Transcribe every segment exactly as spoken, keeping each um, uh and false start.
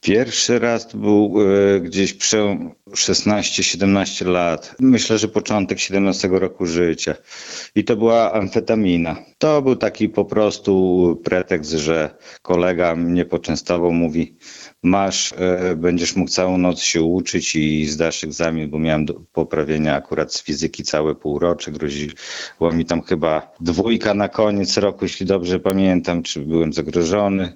Pierwszy raz to był e, gdzieś przełom szesnaście siedemnaście lat. Myślę, że początek siedemnastego roku życia. I to była amfetamina. To był taki po prostu pretekst, że kolega mnie poczęstował, mówi: masz, e, będziesz mógł całą noc się uczyć i zdasz egzamin, bo miałem do poprawienia akurat z fizyki całe półrocze. Groziło mi tam chyba dwójka na koniec roku, jeśli dobrze pamiętam, czy byłem zagrożony.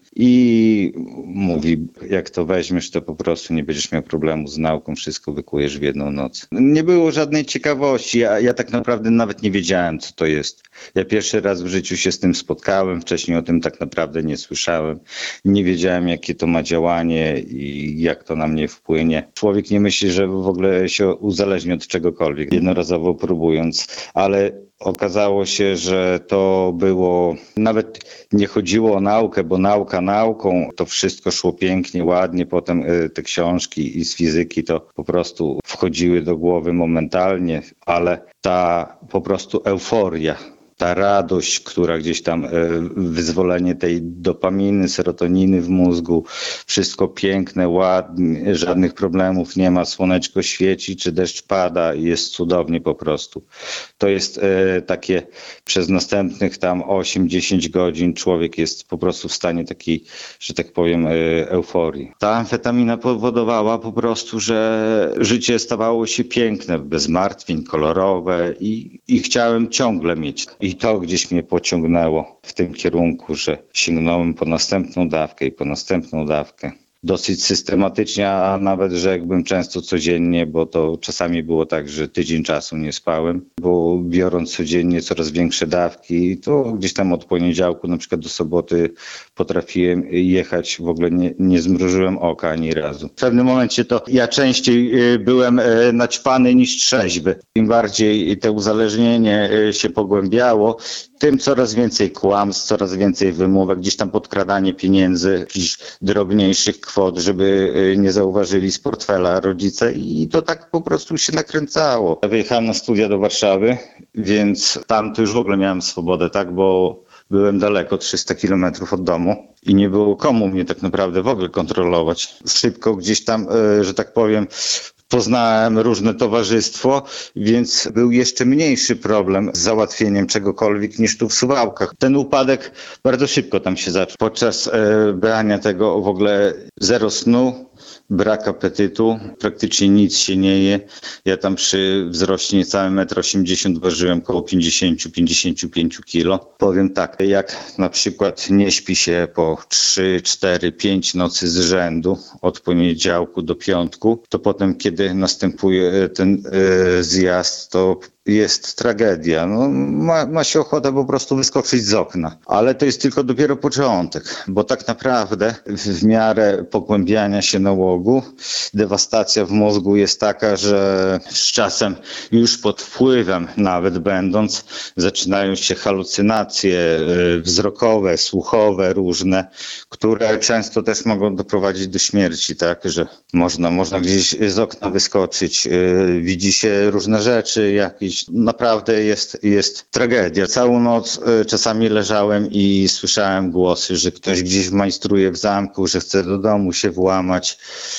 I mówi: jak to weźmiesz, to po prostu nie będziesz miał problemu z nauką, wszystko wykujesz w jedną noc. Nie było żadnej ciekawości, ja, ja tak naprawdę nawet nie wiedziałem, co to jest. Ja pierwszy raz w życiu się z tym spotkałem, wcześniej o tym tak naprawdę nie słyszałem. Nie wiedziałem, jakie to ma działanie i jak to na mnie wpłynie. Człowiek nie myśli, że w ogóle się uzależni od czegokolwiek, jednorazowo próbując, ale okazało się, że to było, nawet nie chodziło o naukę, bo nauka nauką, to wszystko szło pięknie, ładnie, potem te książki i z fizyki to po prostu wchodziły do głowy momentalnie, ale ta po prostu euforia, ta radość, która gdzieś tam, wyzwolenie tej dopaminy, serotoniny w mózgu, wszystko piękne, ładnie, żadnych problemów nie ma, słoneczko świeci, czy deszcz pada, jest cudownie po prostu. To jest e, takie, przez następnych tam osiem dziesięć godzin człowiek jest po prostu w stanie takiej, że tak powiem, e, euforii. Ta amfetamina powodowała po prostu, że życie stawało się piękne, bez martwień, kolorowe i, i chciałem ciągle mieć. I to gdzieś mnie pociągnęło w tym kierunku, że sięgnąłem po następną dawkę i po następną dawkę. Dosyć systematycznie, a nawet rzekłbym często codziennie, bo to czasami było tak, że tydzień czasu nie spałem, bo biorąc codziennie coraz większe dawki, to gdzieś tam od poniedziałku na przykład do soboty potrafiłem jechać, w ogóle nie, nie zmrużyłem oka ani razu. W pewnym momencie to ja częściej byłem naćpany niż trzeźwy. Im bardziej to uzależnienie się pogłębiało, tym coraz więcej kłamstw, coraz więcej wymówek, gdzieś tam podkradanie pieniędzy, jakichś drobniejszych kwot, żeby nie zauważyli z portfela rodzice i to tak po prostu się nakręcało. Ja wyjechałem na studia do Warszawy, więc tam to już w ogóle miałem swobodę, tak, bo byłem daleko, trzysta kilometrów od domu i nie było komu mnie tak naprawdę w ogóle kontrolować. Szybko gdzieś tam, że tak powiem, poznałem różne towarzystwo, więc był jeszcze mniejszy problem z załatwieniem czegokolwiek niż tu w Suwałkach. Ten upadek bardzo szybko tam się zaczął. Podczas e, brania tego w ogóle zero snu, brak apetytu, praktycznie nic się nie je. Ja tam przy wzroście niecałym metr osiemdziesiąt ważyłem około pięćdziesiąt do pięćdziesięciu pięciu kilo. Powiem tak, jak na przykład nie śpi się po trzy, cztery, pięć nocy z rzędu od poniedziałku do piątku, to potem kiedy następuje ten e, zjazd, to jest tragedia. No, ma, ma się ochota po prostu wyskoczyć z okna. Ale to jest tylko dopiero początek, bo tak naprawdę w miarę pogłębiania się nałogu dewastacja w mózgu jest taka, że z czasem już pod wpływem nawet będąc zaczynają się halucynacje wzrokowe, słuchowe, różne, które często też mogą doprowadzić do śmierci, tak, że można, można gdzieś z okna wyskoczyć, widzi się różne rzeczy, jakieś. Naprawdę jest, jest tragedia. Całą noc y, czasami leżałem i słyszałem głosy, że ktoś gdzieś majstruje w zamku, że chce do domu się włamać.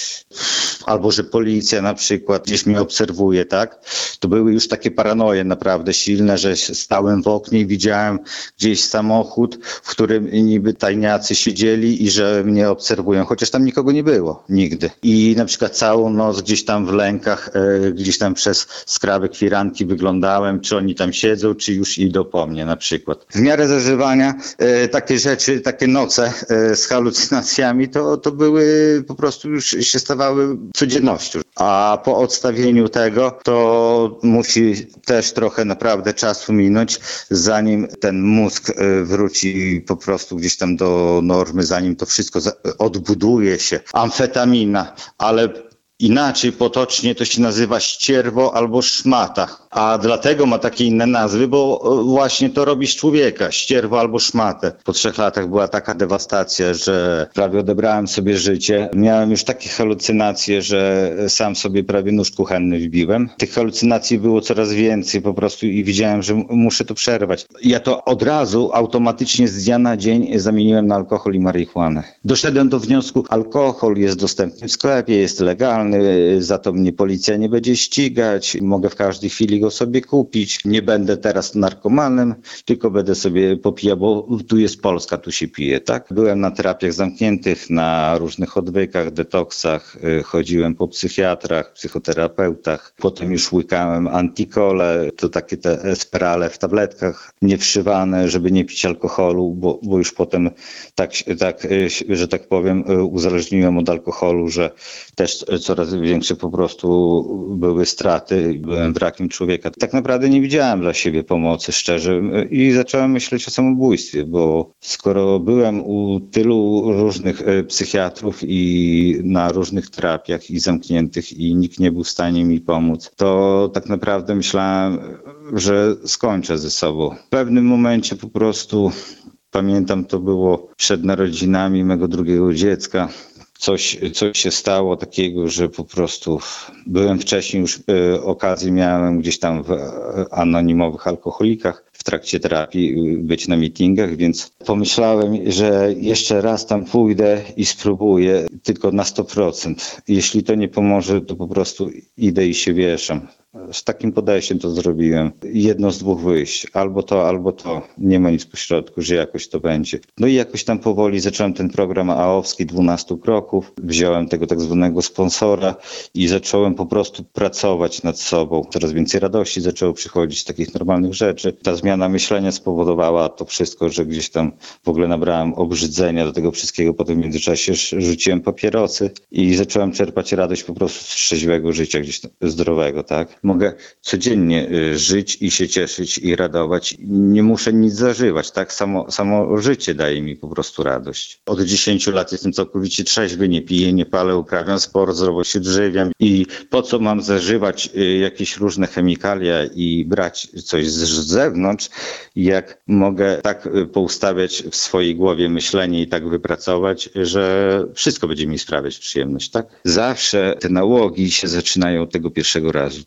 Albo że policja na przykład gdzieś mnie obserwuje, tak? To były już takie paranoje naprawdę silne, że stałem w oknie i widziałem gdzieś samochód, w którym niby tajniacy siedzieli i że mnie obserwują, chociaż tam nikogo nie było, nigdy. I na przykład całą noc gdzieś tam w lękach, e, gdzieś tam przez skrawek firanki wyglądałem, czy oni tam siedzą, czy już idą po mnie na przykład. W miarę zażywania e, takie rzeczy, takie noce e, z halucynacjami, to, to były po prostu już się stawały codziennością. A po odstawieniu tego to musi też trochę naprawdę czasu minąć, zanim ten mózg wróci po prostu gdzieś tam do normy, zanim to wszystko odbuduje się. Amfetamina, ale Inaczej potocznie to się nazywa ścierwo albo szmata. A dlatego ma takie inne nazwy, bo właśnie to robi z człowieka, ścierwo albo szmatę. Po trzech latach była taka dewastacja, że prawie odebrałem sobie życie. Miałem już takie halucynacje, że sam sobie prawie nóż kuchenny wbiłem. Tych halucynacji było coraz więcej po prostu i widziałem, że muszę to przerwać. Ja to od razu automatycznie z dnia na dzień zamieniłem na alkohol i marihuanę. Doszedłem do wniosku, alkohol jest dostępny w sklepie, jest legalny, za to mnie policja nie będzie ścigać, mogę w każdej chwili go sobie kupić. Nie będę teraz narkomanem, tylko będę sobie popijał, bo tu jest Polska, tu się pije, tak? Byłem na terapiach zamkniętych, na różnych odwykach, detoksach, chodziłem po psychiatrach, psychoterapeutach, potem już łykałem antikole, to takie te Esperale w tabletkach, nie wszywane, żeby nie pić alkoholu, bo, bo już potem tak, tak, że tak powiem, uzależniłem od alkoholu, że też coraz większe po prostu były straty, byłem wrakiem człowieka. Tak naprawdę nie widziałem dla siebie pomocy, szczerze, i zacząłem myśleć o samobójstwie, bo skoro byłem u tylu różnych psychiatrów i na różnych terapiach i zamkniętych i nikt nie był w stanie mi pomóc, to tak naprawdę myślałem, że skończę ze sobą. W pewnym momencie po prostu, pamiętam, to było przed narodzinami mego drugiego dziecka, Coś, coś się stało takiego, że po prostu byłem wcześniej już, y, okazję miałem gdzieś tam w anonimowych alkoholikach w trakcie terapii być na meetingach, więc pomyślałem, że jeszcze raz tam pójdę i spróbuję tylko na sto procent. Jeśli to nie pomoże, to po prostu idę i się wieszam. Z takim podejściem to zrobiłem. Jedno z dwóch wyjść. Albo to, albo to. Nie ma nic pośrodku, że jakoś to będzie. No i jakoś tam powoli zacząłem ten program aowski dwunastu kroków. Wziąłem tego tak zwanego sponsora i zacząłem po prostu pracować nad sobą. Coraz więcej radości zaczęło przychodzić z takich normalnych rzeczy. Ta zmiana myślenia spowodowała to wszystko, że gdzieś tam w ogóle nabrałem obrzydzenia do tego wszystkiego. Potem w międzyczasie rzuciłem papierosy i zacząłem czerpać radość po prostu z trzeźwego życia, gdzieś tam zdrowego, tak? Mogę codziennie żyć i się cieszyć i radować. Nie muszę nic zażywać, tak? Samo, samo życie daje mi po prostu radość. Od dziesięciu lat jestem całkowicie trzeźwy, nie piję, nie palę, uprawiam sport, zdrowo się odżywiam. I po co mam zażywać jakieś różne chemikalia i brać coś z zewnątrz, jak mogę tak poustawiać w swojej głowie myślenie i tak wypracować, że wszystko będzie mi sprawiać przyjemność, tak? Zawsze te nałogi się zaczynają od tego pierwszego razu.